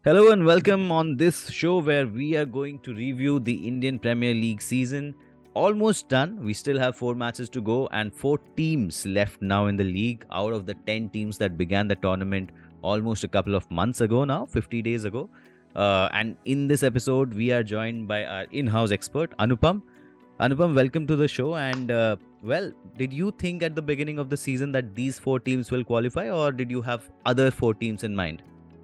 Hello and welcome on this show where we are going to review the Indian Premier League season. Almost done. We still have 4 matches to go and 4 teams left now in the league out of the 10 teams that began the tournament almost a couple of months ago now, 50 days ago. And in this episode, we are joined by our in house expert, Anupam. Anupam, welcome to the show. And did you think at the beginning of the season that these 4 teams will qualify, or did you have other 4 teams in mind?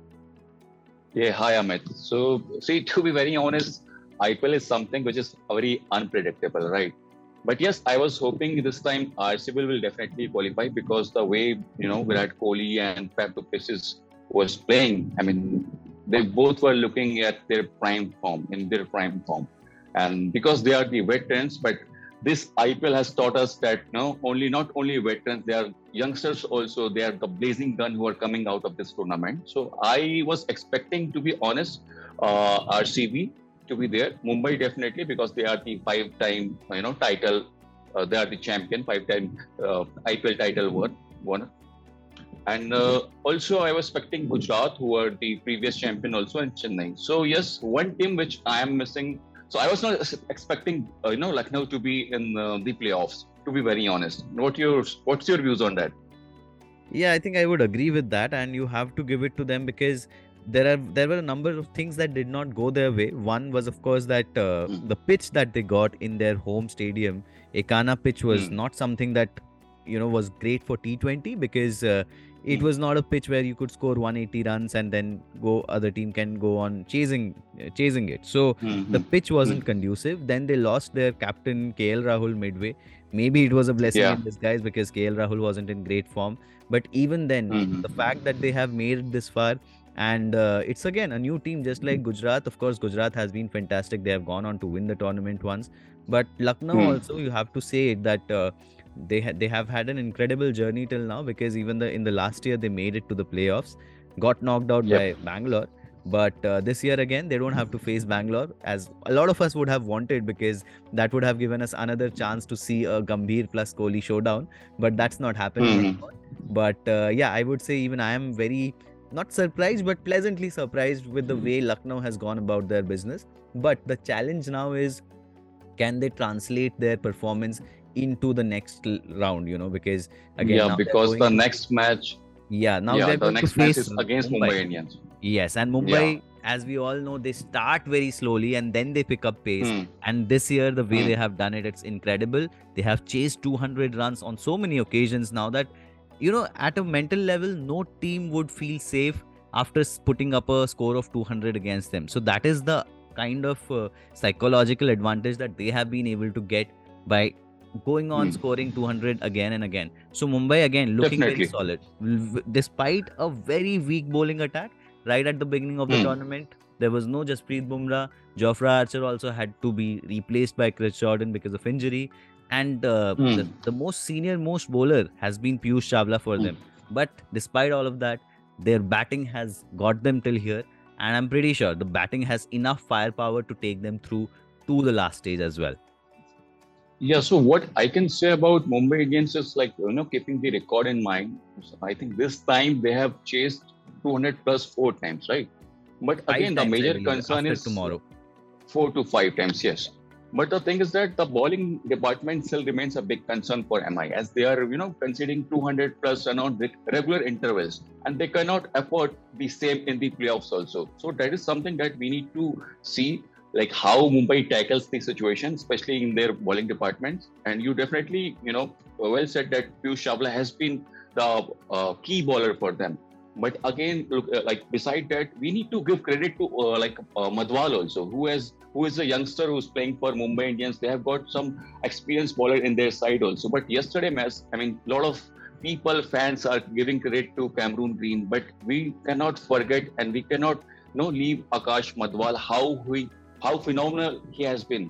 Yeah, hi Amit. So, see, to be very honest, IPL is something which is very unpredictable, right? But yes, I was hoping this time RCB will definitely qualify because the way Virat Kohli and Pep du Plessis was playing. I mean, they both were looking at their prime form and because they are the veterans, but this IPL has taught us that only not only veterans, they are youngsters also. They are the blazing gun who are coming out of this tournament. So I was expecting, to be honest, RCB to be there. Mumbai definitely because they are the five-time title. They are the champion, five-time IPL title one. And also, I was expecting Gujarat, who were the previous champion, also in Chennai. So yes, one team which I am missing. So I was not expecting, Lucknow to be in the playoffs. To be very honest, what's your views on that? Yeah, I think I would agree with that, and you have to give it to them because there were a number of things that did not go their way. One was, of course, that Hmm. the pitch that they got in their home stadium, Ekana pitch, was Hmm. not something that was great for T20 because it Hmm. was not a pitch where you could score 180 runs and then other team can go on chasing it. So Hmm. the Hmm. pitch Hmm. wasn't conducive. Then they lost their captain KL Rahul midway. Maybe it was a blessing Yeah. in disguise because KL Rahul wasn't in great form, but even then, Hmm. the Hmm. fact that they have made it this far, and it's again a new team just like Gujarat. Of course, Gujarat has been fantastic. They have gone on to win the tournament once. But Lucknow Hmm. also, you have to say it that they have had an incredible journey till now because even in the last year they made it to the playoffs, got knocked out Yep. by Bangalore. But this year again, they don't have to face Bangalore as a lot of us would have wanted because that would have given us another chance to see a Gambhir plus Kohli showdown. But that's not happening Hmm. anymore. But yeah, I would say even I am very not surprised, but pleasantly surprised with the Hmm. way Lucknow has gone about their business. But the challenge now is, can they translate their performance into the next round? Because again, Yeah, now they're because going the to next match, yeah, now yeah, they're the going to next match face is against Mumbai. Mumbai Indians. Yes, and Yeah. Mumbai, as we all know, they start very slowly and then they pick up pace. Hmm. And this year, the way they Hmm. have done it, it's incredible. They have chased 200 runs on so many occasions now that, at a mental level, no team would feel safe after putting up a score of 200 against them. So that is the kind of psychological advantage that they have been able to get by going on Hmm. scoring 200 again and again. So Mumbai again looking very Definitely. solid despite a very weak bowling attack right at the beginning of the Hmm. tournament. There was no Jasprit Bumrah. Jofra Archer also had to be replaced by Chris Jordan because of injury. And Hmm. the most senior, most bowler has been Piyush Chawla for Hmm. them. But despite all of that, their batting has got them till here. And I'm pretty sure the batting has enough firepower to take them through to the last stage as well. Yeah, so what I can say about Mumbai Indians is like, keeping the record in mind. So I think this time they have chased 200 plus 4 times, right? But Five again, the times, I major believe, concern after is tomorrow. 4 to 5 times, yes. But the thing is that the bowling department still remains a big concern for MI as they are, conceding 200 plus around with regular intervals and they cannot afford the same in the playoffs also. So that is something that we need to see like how Mumbai tackles the situation, especially in their bowling departments. And you definitely, well said that Piyush Chawla has been the key bowler for them. But again, look, like beside that, we need to give credit to Madhwal also, who is a youngster who's playing for Mumbai Indians. They have got some experienced bowler in their side also. But yesterday match, I mean, a lot of people, fans are giving credit to Cameron Green, but we cannot forget and we cannot leave Akash Madhwal how phenomenal he has been.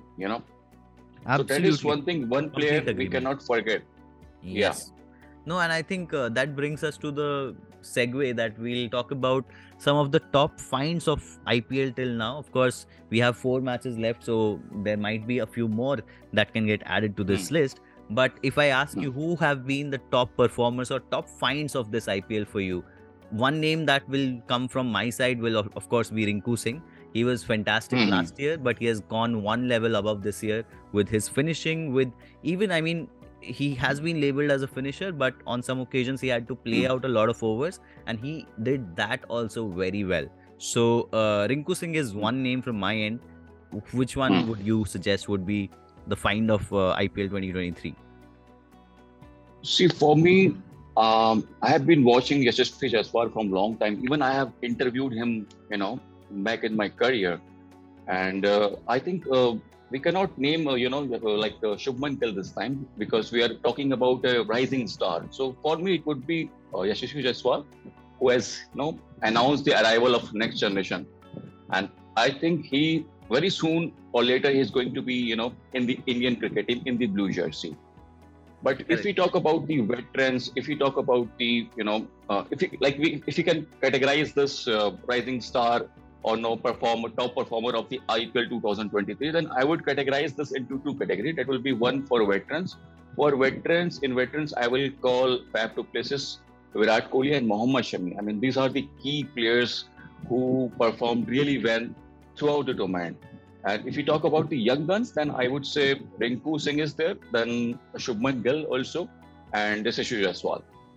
So that is Absolutely. one thing, one Complete player we agreement. cannot forget. Yeah. Yes. No, and I think that brings us to the segue that we'll talk about some of the top finds of IPL till now. Of course, we have 4 matches left, so there might be a few more that can get added to Hmm. this list. But if I ask Hmm. you who have been the top performers or top finds of this IPL for you, one name that will come from my side will of course be Rinku Singh. He was fantastic Hmm. last year, but he has gone one level above this year with his finishing. With even, I mean, he has been labeled as a finisher, but on some occasions he had to play Hmm. out a lot of overs, and he did that also very well. So Rinku Singh is one name from my end. Which one Hmm. would you suggest would be the find of IPL 2023? See, for me, I have been watching Yashasvi Jaiswal from long time. Even I have interviewed him, back in my career. And I think we cannot name, like Shubman Gill this time because we are talking about a rising star. So for me, it would be Yashasvi Jaiswal, who has, announced the arrival of next generation. And I think he very soon or later he is going to be, in the Indian cricket team in the blue jersey. But if Correct. we talk about the veterans, if we talk about the, if you can categorize this rising star or no performer, top performer of the IPL 2023, then I would categorize this into two categories. That will be one for veterans. For veterans, in veterans, I will call Fab to places Virat Kohli and Mohammad Shami. I mean, these are the key players who performed really well throughout the domain. And if you talk about the young guns, then I would say Rinku Singh is there, then Shubman Gill also, and Yashasvi Jaiswal.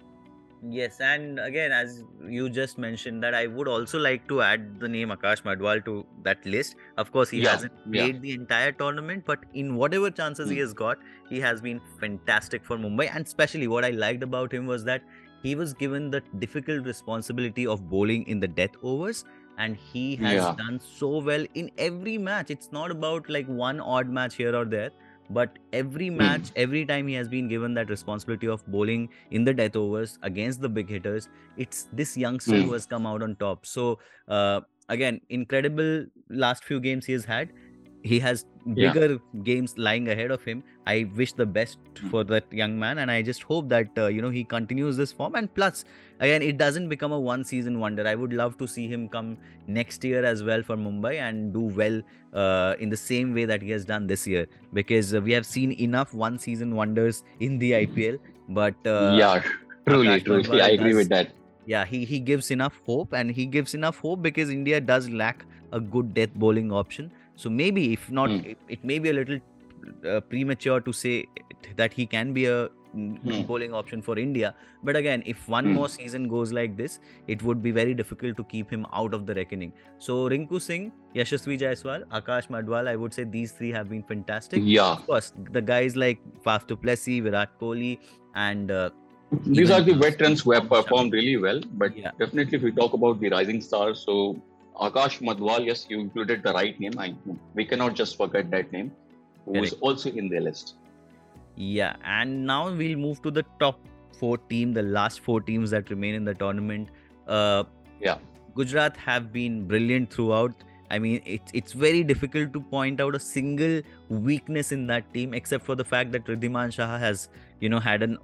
Yes, and again, as you just mentioned, that I would also like to add the name Akash Madwal to that list. Of course, he Yeah, hasn't yeah. played the entire tournament, but in whatever chances he Hmm. has got, he has been fantastic for Mumbai. And especially what I liked about him was that he was given the difficult responsibility of bowling in the death overs, and he has Yeah. done so well in every match. It's not about like one odd match here or there, but every Hmm. match, every time he has been given that responsibility of bowling in the death overs against the big hitters, it's this youngster who Hmm. has come out on top. So again, incredible last few games he has had. He has Yeah. bigger games lying ahead of him. I wish the best Hmm. for that young man, and I just hope that he continues this form. And plus, again, it doesn't become a one season wonder. I would love to see him come next year as well for Mumbai and do well in the same way that he has done this year, because we have seen enough one season wonders in the IPL. But Yeah. Truly, Akash truly. I Madwal agree with does, that. yeah, he gives enough hope, and he gives enough hope because India does lack a good death bowling option. So maybe, if not, Hmm. it may be a little premature to say that he can be a Hmm. bowling option for India. But again, if one Hmm. more season goes like this, it would be very difficult to keep him out of the reckoning. So Rinku Singh, Yashasvi Jaiswal, Akash Madwal, I would say these three have been fantastic. Yeah. Of course, the guys like Faf du Plessis, Virat Kohli, and These are even the veterans who have Mohammad Shami. performed really well. But Yeah, definitely, if we talk about the rising stars, so Akash Madwal, yes, you included the right name. We cannot just forget that name, who is correct. also in the list. Yeah, and now we'll move to the top four team, the last four teams that remain in the tournament. Uh, Yeah. Gujarat have been brilliant throughout. I mean, it's very difficult to point out a single weakness in that team, except for the fact that Riddhiman Shah has, had an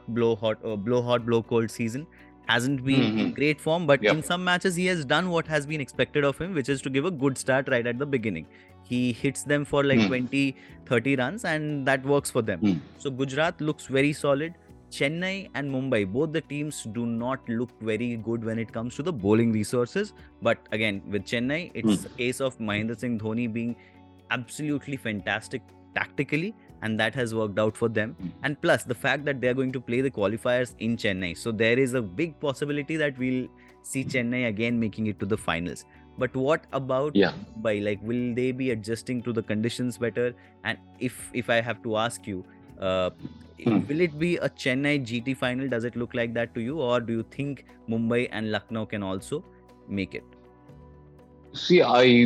hot, blow cold season. Hasn't been in Hmm. great form, but in Yep. some matches he has done what has been expected of him, which is to give a good start right at the beginning. He hits them for like Hmm. 20, 30 runs, and that works for them. Hmm. So Gujarat looks very solid. Chennai and Mumbai, both the teams do not look very good when it comes to the bowling resources. But again, with Chennai, Hmm. it's a case of Mahendra Singh Dhoni being absolutely fantastic tactically, and that has worked out for them. Hmm. And plus, the fact that they're going to play the qualifiers in Chennai. So there is a big possibility that we'll see Chennai again making it to the finals. But what about Yeah. Mumbai? Like, will they be adjusting to the conditions better? And if I have to ask you, uh, Hmm. will it be a Chennai GT final? Does it look like that to you, or do you think Mumbai and Lucknow can also make it? See,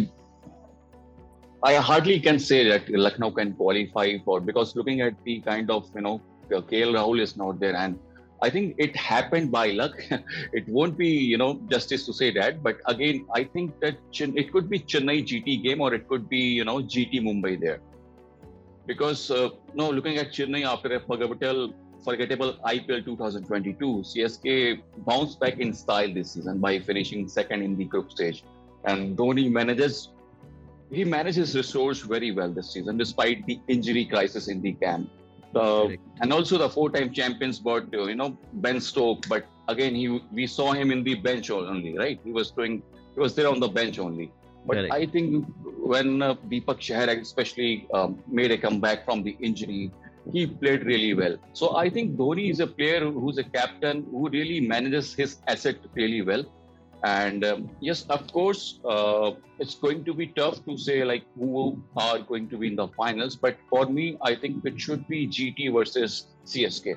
I hardly can say that Lucknow can qualify for because looking at the kind of KL Rahul is not there, and I think it happened by luck. It won't be justice to say that, but again, I think that it could be Chennai GT game or it could be GT Mumbai there because no, looking at Chennai after a forgettable IPL 2022, CSK bounced back in style this season by finishing second in the group stage, and Dhoni he manages resource very well this season, despite the injury crisis in the camp. Correct. And also the four-time champions bought, Ben Stoke, but again, we saw him in the bench only, right? He was there on the bench only. But Correct. I think when Deepak Chahar especially made a comeback from the injury, he played really well. So I think Dhoni is a player who's a captain who really manages his asset really well. And yes, of course, it's going to be tough to say like who are going to be in the finals. But for me, I think it should be GT versus CSK.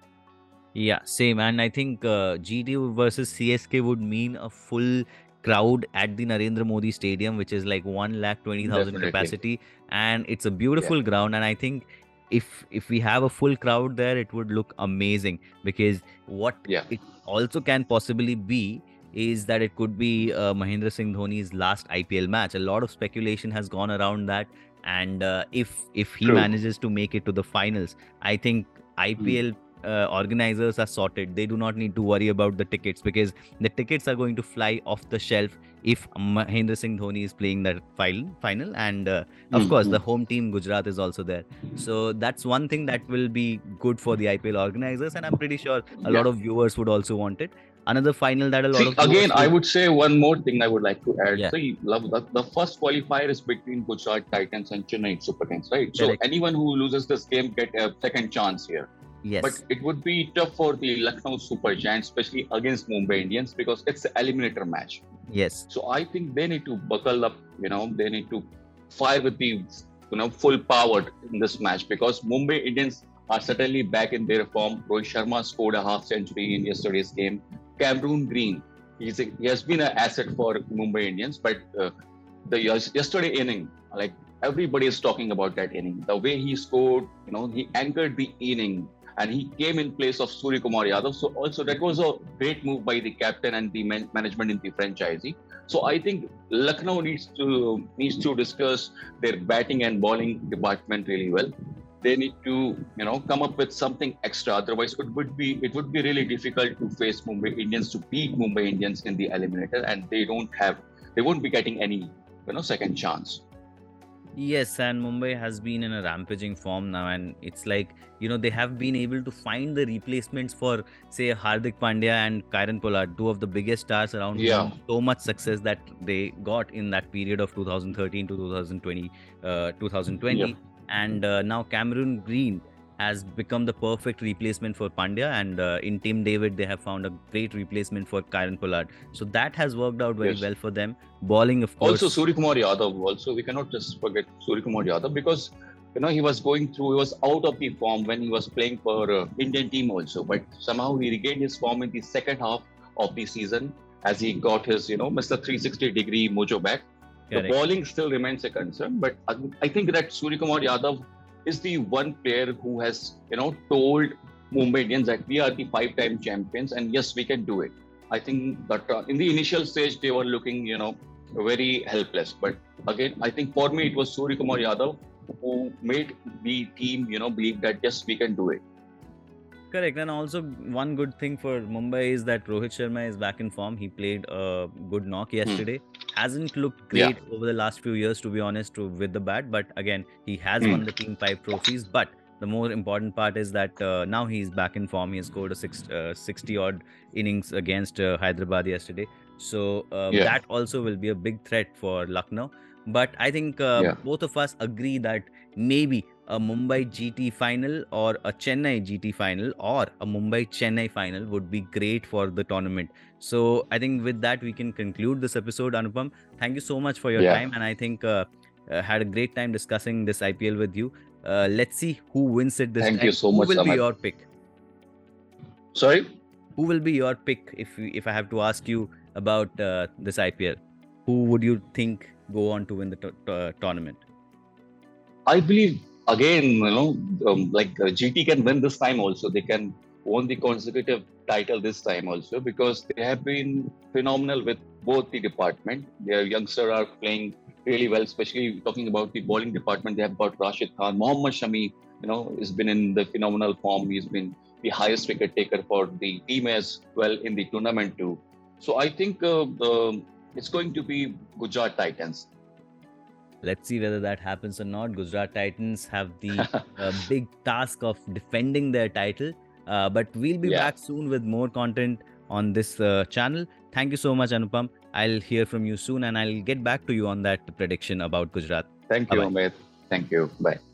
Yeah, same. And I think GT versus CSK would mean a full crowd at the Narendra Modi Stadium, which is like 1,20,000 Definitely. capacity, and it's a Yeah. beautiful ground. And I think if we have a full crowd there, it would look amazing, because what Yeah. it also can possibly be is that it could be Mahendra Singh Dhoni's last IPL match. A lot of speculation has gone around that, and if he True. manages to make it to the finals, I think Mm. IPL organizers are sorted. They do not need to worry about the tickets, because the tickets are going to fly off the shelf if Mahendra Singh Dhoni is playing that final. And of Mm. course, the Mm. home team Gujarat is also there. So that's one thing that will be good for the IPL organizers, and I'm pretty sure a Yeah. lot of viewers would also want it. Another final that a lot See, of again, viewers I would. would say one more thing I would like to add. Yeah, See, the first qualifier is between Gujarat Titans and Chennai Super Kings, right? So correct. anyone who loses this game get a second chance here. But Yes, it would be tough for the Lucknow Super Giants, especially against Mumbai Indians, because it's an eliminator match. yes, So I think they need to buckle up. They need to fire with the full power in this match, because Mumbai Indians are certainly back in their form. Rohit Sharma scored a half century in yesterday's game. Cameron Green, he has been an asset for Mumbai Indians, but the yesterday inning, like everybody is talking about that inning. The way he scored, he anchored the inning and he came in place of Surya Kumar Yadav. So also that was a great move by the captain and the management in the franchisee. So I think Lucknow needs to discuss their batting and bowling department really well. They need to come up with something extra. Otherwise, it would be really difficult to face Mumbai Indians, to beat Mumbai Indians in the eliminator, and they won't be getting any second chance. yes. And Mumbai has been in a rampaging form now, and it's like, they have been able to find the replacements for, say, Hardik Pandya and Kieron Pollard, two of the biggest stars around Yeah, whom so much success that they got in that period of 2013 to 2020, yeah, 2020. And now Cameron Green has become the perfect replacement for Pandya, and in Tim David they have found a great replacement for Kieron Pollard. So that has worked out very yes. well for them. Bowling, of Also, course. Surya Kumar Yadav. Also, we cannot just forget Surya Kumar Yadav, because he was he was out of the form when he was playing for Indian team also. But somehow he regained his form in the second half of the season, as he got his Mr. 360-degree mojo back. The Correct. bowling still remains a concern, but I think that Surya Kumar Yadav is the one player who has told Mumbai Indians that we are the five-time champions, and yes, we can do it. I think that in the initial stage they were looking very helpless, but again, I think for me it was Surya Kumar Yadav who made the team believe that yes, we can do it. Correct. And also, one good thing for Mumbai is that Rohit Sharma is back in form. He played a good knock Hmm. yesterday. Hasn't looked Yeah. great over the last few years, to be honest, with the bat. But again, he has Hmm. won the team 5 trophies. But the more important part is that now he's back in form. He has scored a 60 odd innings against Hyderabad yesterday. So Yeah. that also will be a big threat for Lucknow. But I think Yeah. both of us agree that maybe a Mumbai GT final or a Chennai GT final or a Mumbai Chennai final would be great for the tournament. So I think with that we can conclude this episode. Anupam, thank you so much for your Yeah. time, and I think had a great time discussing this IPL with you. Let's see who wins it this Thank you time. so Who much, will be Amit. your pick? Sorry. Who will be your pick if I have to ask you about this IPL? Who would you think go on to win the tournament? I believe again, like GT can win this time also. They can win the consecutive title this time also, because they have been phenomenal with both the department. Their youngsters are playing really well, especially talking about the bowling department. They have got Rashid Khan, Mohammad Shami. Has been in the phenomenal form. He's been the highest wicket taker for the team as well in the tournament too. So I think it's going to be Gujarat Titans. Let's see whether that happens or not. Gujarat Titans have the big task of defending their title. But we'll be Yeah. back soon with more content on this channel. Thank you so much, Anupam. I'll hear from you soon and I'll get back to you on that prediction about Gujarat. Thank Bye you, bye. Amit. Thank you. Bye.